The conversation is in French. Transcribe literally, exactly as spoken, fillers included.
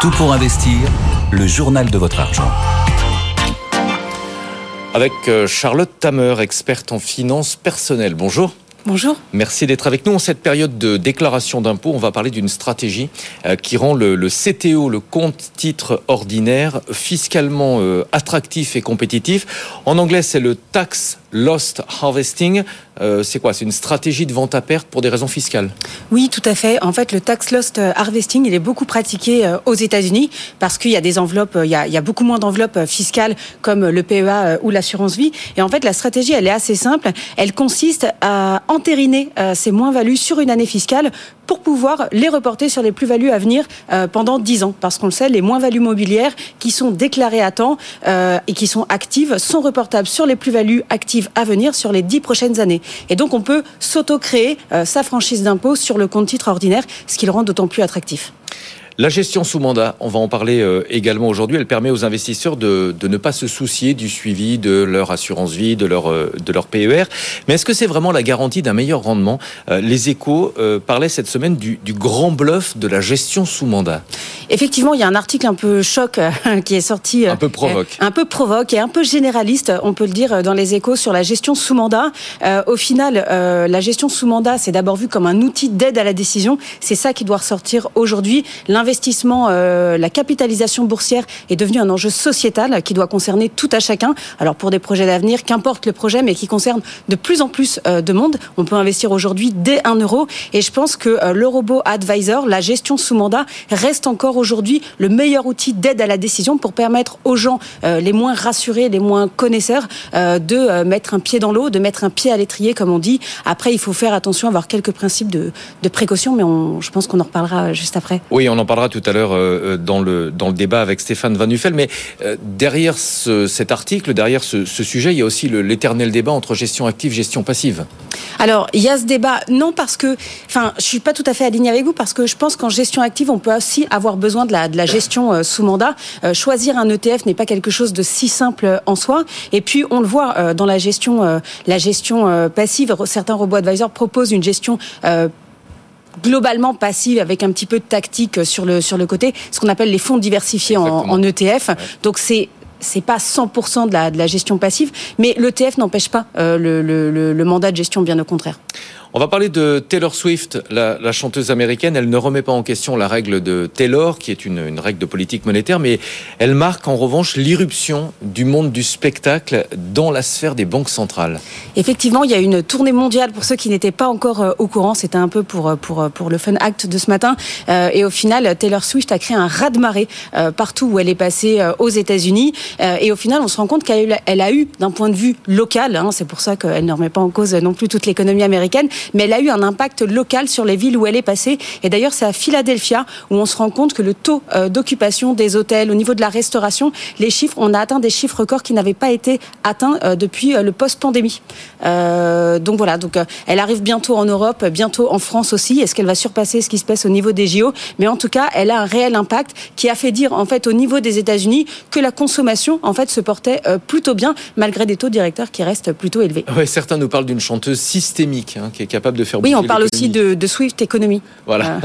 Tout pour investir, le journal de votre argent. Avec Charlotte Tamer, experte en finances personnelles. Bonjour. Bonjour. Merci d'être avec nous. En cette période de déclaration d'impôt, on va parler d'une stratégie euh, qui rend le, le C T O, le compte titre ordinaire, fiscalement euh, attractif et compétitif. En anglais, c'est le Tax Loss Harvesting. Euh, c'est quoi ? C'est une stratégie de vente à perte pour des raisons fiscales ? Oui, tout à fait. En fait, le Tax Loss Harvesting, il est beaucoup pratiqué euh, aux États-Unis parce qu'il y a des enveloppes, il y a, il y a beaucoup moins d'enveloppes fiscales comme le P E A euh, ou l'assurance vie. Et en fait, la stratégie, elle est assez simple. Elle consiste à entériner euh, ces moins-values sur une année fiscale pour pouvoir les reporter sur les plus-values à venir euh, pendant dix ans. Parce qu'on le sait, les moins-values mobilières qui sont déclarées à temps euh, et qui sont actives sont reportables sur les plus-values actives à venir sur les dix prochaines années. Et donc, on peut s'auto-créer euh, sa franchise d'impôt sur le compte titre ordinaire, ce qui le rend d'autant plus attractif. La gestion sous mandat, on va en parler euh, également aujourd'hui. Elle permet aux investisseurs de, de ne pas se soucier du suivi de leur assurance vie, de leur, euh, de leur P E R. Mais est-ce que c'est vraiment la garantie d'un meilleur rendement ? euh, Les Échos euh, parlaient cette semaine du, du grand bluff de la gestion sous mandat. Effectivement, il y a un article un peu choc euh, qui est sorti. Euh, un peu provoque. Euh, un peu provoque et un peu généraliste, on peut le dire, dans les Échos sur la gestion sous mandat. Euh, au final, euh, la gestion sous mandat, c'est d'abord vu comme un outil d'aide à la décision. C'est ça qui doit ressortir aujourd'hui. L'investissement, euh, la capitalisation boursière est devenue un enjeu sociétal qui doit concerner tout à chacun. Alors pour des projets d'avenir, qu'importe le projet, mais qui concerne de plus en plus euh, de monde. On peut investir aujourd'hui dès un euro. Et je pense que euh, le robot advisor, la gestion sous mandat, reste encore aujourd'hui le meilleur outil d'aide à la décision pour permettre aux gens euh, les moins rassurés, les moins connaisseurs euh, de euh, mettre un pied dans l'eau, de mettre un pied à l'étrier, comme on dit. Après, il faut faire attention, avoir quelques principes de, de précaution, mais on, je pense qu'on en reparlera juste après. Oui, on en parlera tout à l'heure euh, dans le dans le débat avec Stéphane Van Nuffel. Mais euh, derrière ce, cet article, derrière ce, ce sujet, il y a aussi le, l'éternel débat entre gestion active et gestion passive. Alors, il y a ce débat, non parce que, enfin, je suis pas tout à fait alignée avec vous, parce que je pense qu'en gestion active, on peut aussi avoir besoin de la, de la gestion euh, sous mandat. Euh, choisir un E T F n'est pas quelque chose de si simple en soi. Et puis, on le voit euh, dans la gestion, euh, la gestion euh, passive. Certains robots advisors proposent une gestion euh, globalement passive avec un petit peu de tactique sur le sur le côté, ce qu'on appelle les fonds diversifiés en, en E T F. Ouais. Donc c'est c'est pas cent pour cent de la de la gestion passive, mais l'E T F n'empêche pas euh, le, le le mandat de gestion, bien au contraire. On va parler de Taylor Swift, la, la chanteuse américaine. Elle ne remet pas en question la règle de Taylor, qui est une, une règle de politique monétaire, mais elle marque en revanche l'irruption du monde du spectacle dans la sphère des banques centrales. Effectivement, il y a une tournée mondiale pour ceux qui n'étaient pas encore euh, au courant. C'était un peu pour pour pour le fun act de ce matin. Euh, et au final, Taylor Swift a créé un raz-de-marée euh, partout où elle est passée euh, aux États-Unis. Euh, et au final, on se rend compte qu'elle elle a eu, d'un point de vue local, hein, c'est pour ça qu'elle ne remet pas en cause non plus toute l'économie américaine, mais elle a eu un impact local sur les villes où elle est passée. Et d'ailleurs, c'est à Philadelphia où on se rend compte que le taux euh, d'occupation des hôtels, au niveau de la restauration, les chiffres, on a atteint des chiffres records qui n'avaient pas été atteints euh, depuis euh, le post-pandémie. Euh, donc voilà, donc euh, elle arrive bientôt en Europe, bientôt en France aussi. Est-ce qu'elle va surpasser ce qui se passe au niveau des J O ? Mais en tout cas, elle a un réel impact qui a fait dire en fait au niveau des États-Unis que la consommation en fait se portait euh, plutôt bien malgré des taux directeurs qui restent plutôt élevés. Ouais, certains nous parlent d'une chanteuse systémique hein, qui est capable de faire oui, on parle aussi de, de Swift Economy. Voilà. Euh.